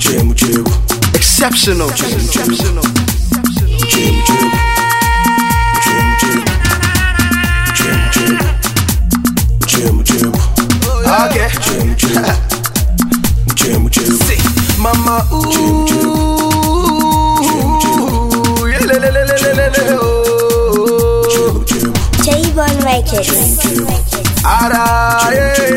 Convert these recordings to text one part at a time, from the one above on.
Exceptional. Okay. See, mama, ooh, J-Bone Records. Ara,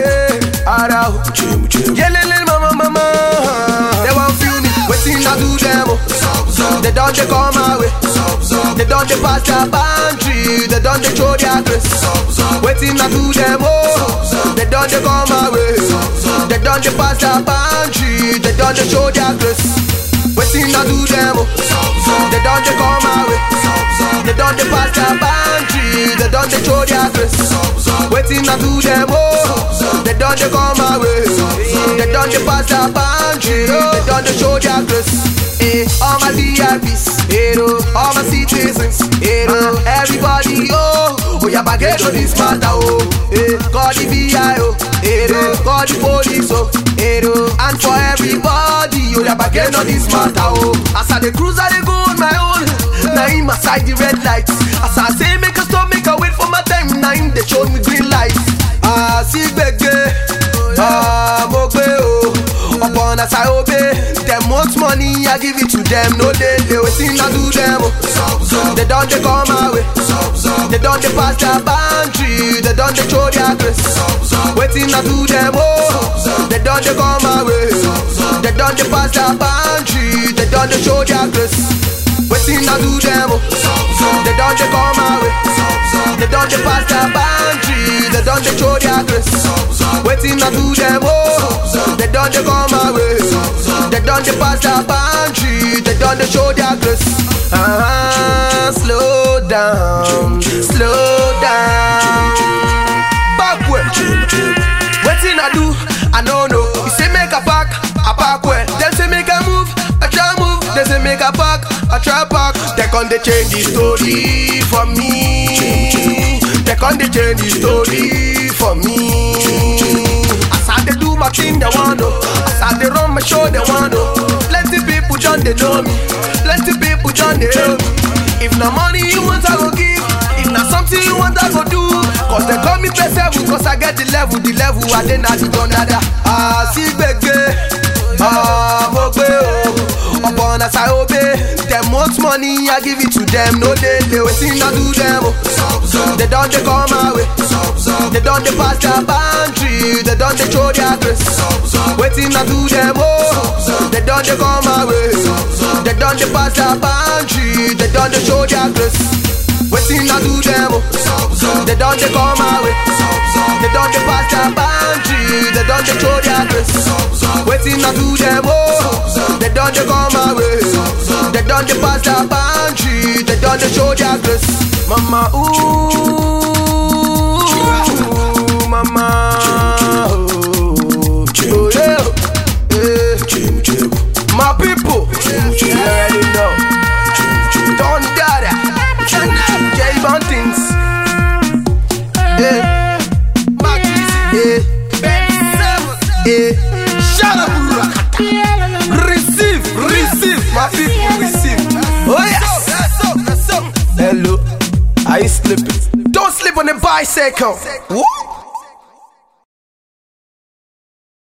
mama. They won't feel me, waiting I do them. They don't they come my way. They don't they pass their boundary. They don't they show their grace. Waiting I do them. They don't they come my way. They don't they pass their boundary. They don't they show their grace. Waiting I do them. They don't they come my way. They don't they pass their boundary. They don't they show their grace. Waiting I do them. They don't they come my way. They don't they pass their boundary. They don't they show their grace. All my VIPs, all my citizens, everybody, oh yeah, baguette this matter, call the VIO, call the police, and for everybody, oh yeah, baguette this matter, as I the cruise, I go on my own, now in my side the red lights, as I say make a stop, make a wait for my time, now in they show me green lights, see begge, upon as I obey, them want money, I give it to them. No they waiting I do them. They don't they come my way. They don't they pass their boundary. They don't they show their grace. Waiting I do them. They don't they come my way. They don't they pass their boundary. They don't they show their grace. Waiting I do them. They don't they come my way. They don't they pass their boundary. They don't they show their grace. Waiting I do them. They don't they come my way. They don't they pass their boundary. They don't they show their grace. Slow down. Backward. Waiting I do, I don't know. You say make a back, I back well. Them say make a move, I try move. They say make a back, I try back. They can't they change the story for me. They can't they change the story for me. As I they do my thing, they want to. As I they run my show, they want to. Plenty people John they know me. Plenty people John they know me. If no money you want, I go give. If not something you want, I go do. Cause they call me best level, cause I get the level I then I do nada. See begge, upon as I obey, them want money, I give it to them. No they waiting I do them. They don't they come my way. They don't they pass their boundary. They don't they show their grace. Waiting I do them. They don't they come my way. They don't they pass their boundary. They don't they show their grace. Waiting I do them. They don't they come my way. They don't they pass their boundary. They don't they show their grace. Waiting I do them. They don't they come my way. They don't they pass their boundary. They don't they show their grace. Mama ooh, mama oh yeah. My people, you already know. Don't dada, J-Bone things. Shut up, receive, my people, receive. Oh yes. Hello, are you sleeping? Don't sleep on the bicycle. Woo!